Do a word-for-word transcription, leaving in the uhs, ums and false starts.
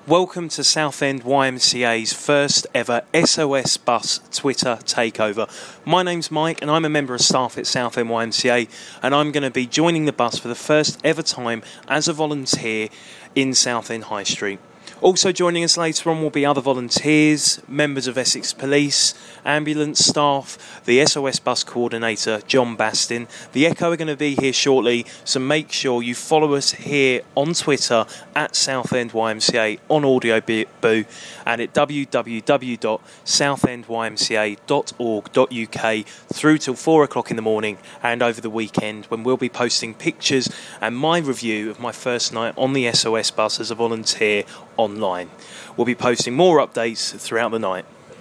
Welcome to Southend Y M C A's first ever S O S Bus Twitter takeover. My name's Mike and I'm a member of staff at Southend Y M C A, and I'm going to be joining the bus for the first ever time as a volunteer in Southend High Street. Also joining us later on will be other volunteers, members of Essex Police, ambulance staff, the S O S bus coordinator, John Bastin. The Echo are going to be here shortly, so make sure you follow us here on Twitter at Southend Y M C A, on Audio Boo, and at w w w dot southend y m c a dot org dot u k through till four o'clock in the morning and over the weekend, when we'll be posting pictures and my review of my first night on the S O S bus as a volunteer online. We'll be posting more updates throughout the night.